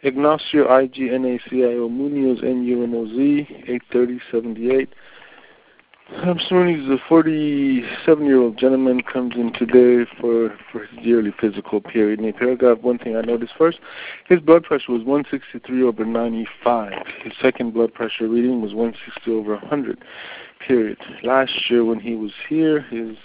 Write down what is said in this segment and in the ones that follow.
Ignacio, IGNACIO, Munoz, NUNOZ, 83078. He's a 47-year-old gentleman, comes in today for his yearly physical period. In the paragraph, one thing I noticed first, his blood pressure was 163/95. His second blood pressure reading was 160/100, period. Last year when he was here, his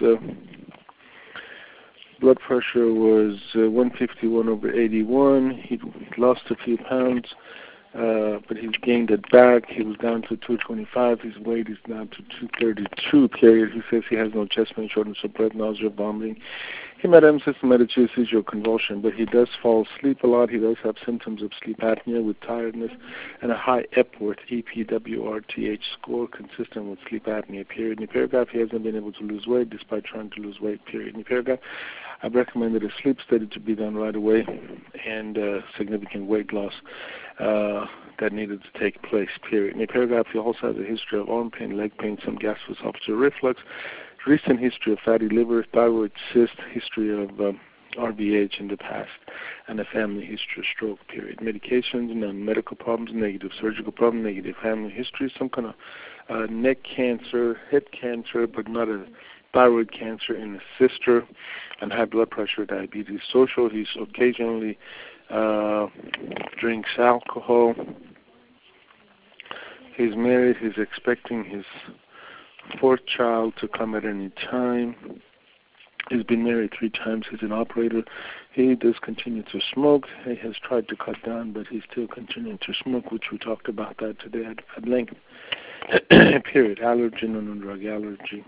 blood pressure was 151/81. He lost a few pounds. But he's gained it back. He was down to 225. His weight is down to 232, period. He says he has no chest pain, shortness of breath, nausea, vomiting, hematemesis, medicated seizure, convulsion. But he does fall asleep a lot. He does have symptoms of sleep apnea with tiredness and a high Epworth, EPWRTH score consistent with sleep apnea, period. In the paragraph, he hasn't been able to lose weight despite trying to lose weight, period. In the paragraph, I've recommended a sleep study to be done right away and significant weight loss that needed to take place, period. In the paragraph, he also has a history of arm pain, leg pain, some gastroesophageal reflux, recent history of fatty liver, thyroid cyst, history of RVH in the past, and a family history of stroke, period. Medications, none. Medical problems, negative. Surgical problem, negative. Family history, some kind of neck cancer, head cancer, but not a thyroid cancer in his sister, and high blood pressure, diabetes. Social, he's occasionally drinks alcohol. He's married. He's expecting his fourth child to come at any time. He's been married 3 times. He's an operator. He does continue to smoke. He has tried to cut down, but he's still continuing to smoke, which we talked about that today at length. Period. Allergy, non-drug allergy.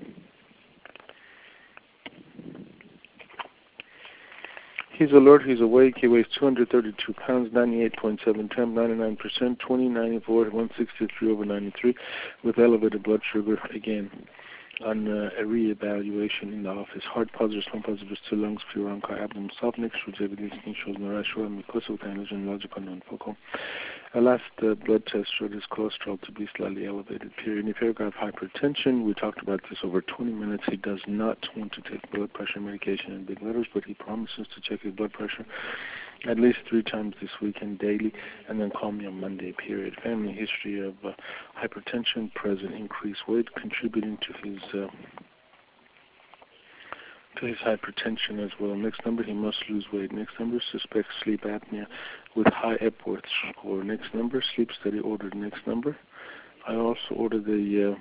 He's alert, he's awake, he weighs 232 pounds, 98.7 temp, 99%, 2094, 163/93, with elevated blood sugar, again, on a re-evaluation in the office. Heart positive, lung positive, 2 lungs, few bronchi, abdomen, soft, next shows evidence, shows no rash, mucosa with antigen, logical, non-focal. Last blood test showed his cholesterol to be slightly elevated, period. In the paragraph, hypertension, we talked about this over 20 minutes. He does not want to take blood pressure medication in big letters, but he promises to check his blood pressure at least 3 times this week and daily, and then call me on Monday, period. Family history of hypertension, present increased weight, contributing to his hypertension as well. Next number, he must lose weight. Next number, suspects sleep apnea with high Epworth score. Next number, sleep study ordered. Next number, I also ordered the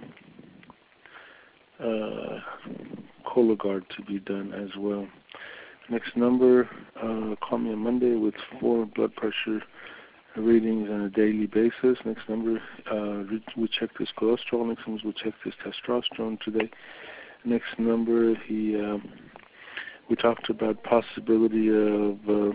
Cologuard to be done as well. Next number, call me on Monday with 4 blood pressure readings on a daily basis. Next number, we checked his cholesterol. Next number, we checked his testosterone today. Next number, we talked about possibility of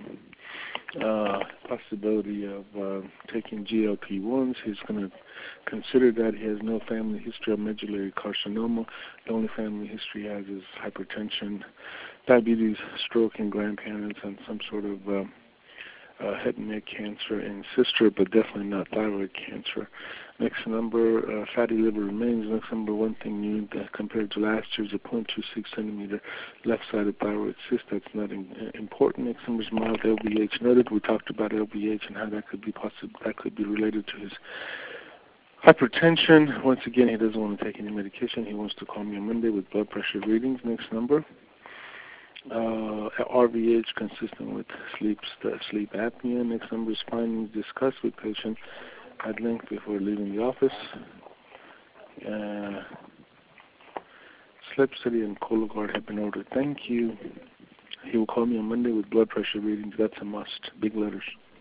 taking GLP-1s. He's going to consider that. He has no family history of medullary carcinoma. The only family history he has is hypertension, diabetes, stroke in grandparents, and some sort of head and neck cancer in sister, but definitely not thyroid cancer. Next number, fatty liver remains. Next number, one thing new that compared to last year is a 0.26 centimeter left-sided thyroid cyst. That's not important. Next number is mild LVH noted. We talked about LVH and how that could be possible. That could be related to his hypertension. Once again, he doesn't want to take any medication. He wants to call me on Monday with blood pressure readings. Next number, RVH consistent with sleep apnea. Next number is findings discussed with patient at length before leaving the office. Sleep study and Cologuard have been ordered. Thank you. He will call me on Monday with blood pressure readings. That's a must. Big letters.